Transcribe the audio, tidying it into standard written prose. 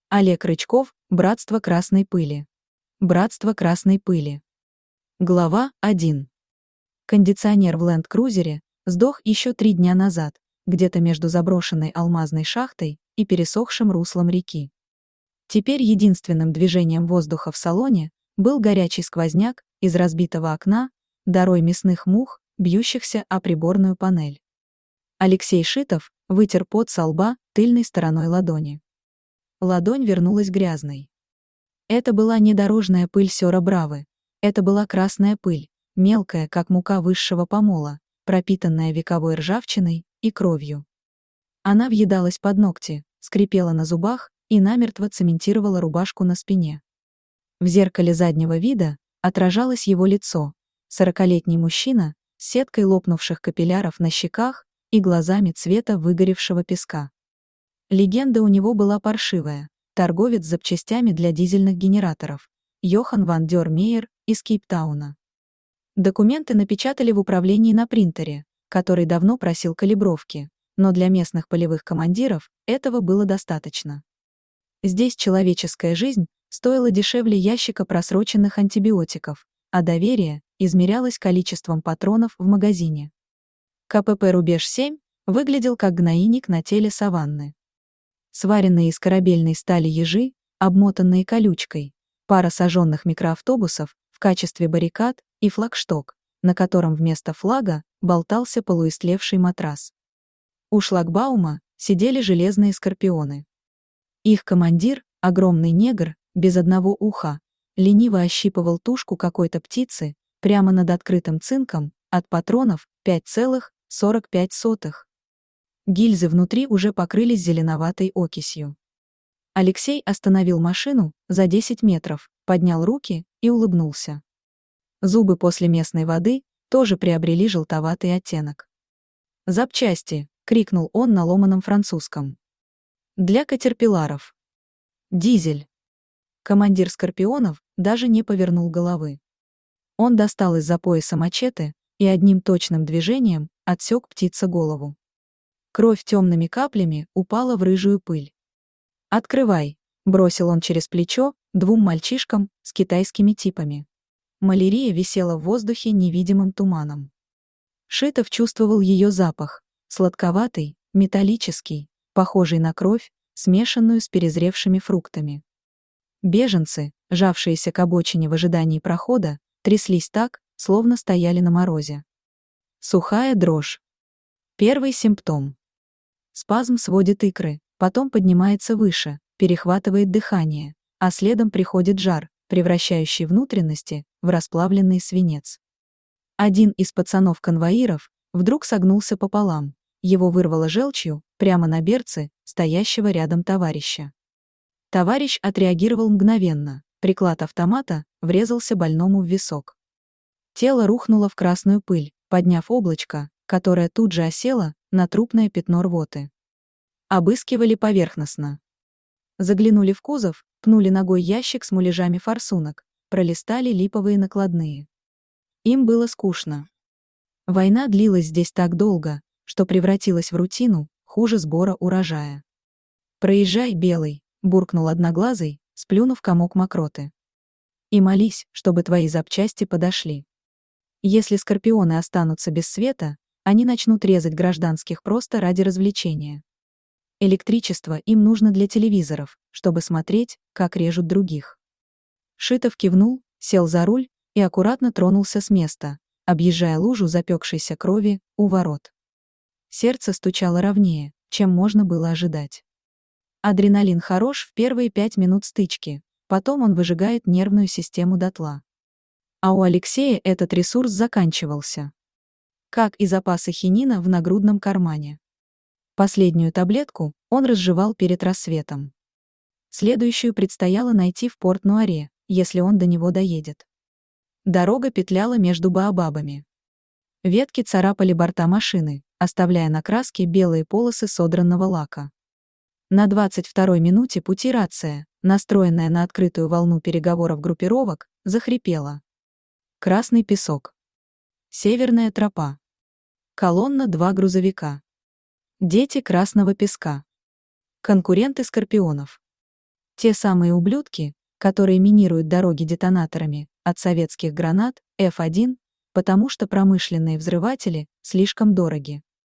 Олег Рычков, «Братство красной пыли». Братство красной пыли. Глава 1. Кондиционер в ленд-крузере сдох еще 3 дня назад, где-то между заброшенной алмазной шахтой и пересохшим руслом реки. Теперь единственным движением воздуха в салоне был горячий сквозняк из разбитого окна, дарой мясных мух, бьющихся о приборную панель. Алексей Шитов вытер пот со лба тыльной стороной ладони. Ладонь вернулась грязной. Это была не дорожная пыль Сёра Бравы, это была красная пыль, мелкая, как мука высшего помола, пропитанная вековой ржавчиной и кровью. Она въедалась под ногти, скрипела на зубах и намертво цементировала рубашку на спине. В зеркале заднего вида отражалось его лицо, 40-летний мужчина с сеткой лопнувших капилляров на щеках и глазами цвета выгоревшего песка. Легенда у него была паршивая: торговец запчастями для дизельных генераторов, Йохан ван дер Мейер из Кейптауна. Документы напечатали в управлении на принтере, который давно просил калибровки, но для местных полевых командиров этого было достаточно. Здесь человеческая жизнь стоила дешевле ящика просроченных антибиотиков, а доверие измерялось количеством патронов в магазине. КПП «Рубеж-7» выглядел как гнойник на теле саванны. Сваренные из корабельной стали ежи, обмотанные колючкой, пара сожженных микроавтобусов в качестве баррикад и флагшток, на котором вместо флага болтался полуистлевший матрас. У шлагбаума сидели железные скорпионы. Их командир, огромный негр, без одного уха, лениво ощипывал тушку какой-то птицы прямо над открытым цинком от патронов 5,45. Гильзы внутри уже покрылись зеленоватой окисью. Алексей остановил машину за 10 метров, поднял руки и улыбнулся. Зубы после местной воды тоже приобрели желтоватый оттенок. «Запчасти!» — крикнул он на ломаном французском. «Для катерпилларов. Дизель». Командир скорпионов даже не повернул головы. Он достал из-за пояса мачете и одним точным движением отсек птице голову. Кровь темными каплями упала в рыжую пыль. «Открывай», — бросил он через плечо 2 мальчишкам с китайскими типами. Малярия висела в воздухе невидимым туманом. Шитов чувствовал ее запах, сладковатый, металлический, похожий на кровь, смешанную с перезревшими фруктами. Беженцы, жавшиеся к обочине в ожидании прохода, тряслись так, словно стояли на морозе. Сухая дрожь. Первый симптом. Спазм сводит икры, потом поднимается выше, перехватывает дыхание, а следом приходит жар, превращающий внутренности в расплавленный свинец. Один из пацанов-конвоиров вдруг согнулся пополам, его вырвало желчью прямо на берцы стоящего рядом товарища. Товарищ отреагировал мгновенно, приклад автомата врезался больному в висок. Тело рухнуло в красную пыль, подняв облачко, которое тут же осело на трупное пятно рвоты. Обыскивали поверхностно. Заглянули в кузов, пнули ногой ящик с муляжами форсунок, пролистали липовые накладные. Им было скучно. Война длилась здесь так долго, что превратилась в рутину, хуже сбора урожая. «Проезжай, белый», — буркнул одноглазый, сплюнув комок мокроты. «И молись, чтобы твои запчасти подошли. Если скорпионы останутся без света, они начнут резать гражданских просто ради развлечения. Электричество им нужно для телевизоров, чтобы смотреть, как режут других». Шитов кивнул, сел за руль и аккуратно тронулся с места, объезжая лужу запекшейся крови у ворот. Сердце стучало ровнее, чем можно было ожидать. Адреналин хорош в первые 5 минут стычки, потом он выжигает нервную систему дотла. А у Алексея этот ресурс заканчивался. Как и запасы хинина в нагрудном кармане. Последнюю таблетку он разжевал перед рассветом. Следующую предстояло найти в Порт-Нуаре, если он до него доедет. Дорога петляла между баобабами. Ветки царапали борта машины, оставляя на краске белые полосы содранного лака. На 22-й минуте пути рация, настроенная на открытую волну переговоров группировок, захрипела. Красный песок. Северная тропа. Колонна 2 грузовика. Дети красного песка. Конкуренты скорпионов. Те самые ублюдки, которые минируют дороги детонаторами от советских гранат F1, потому что промышленные взрыватели слишком дороги.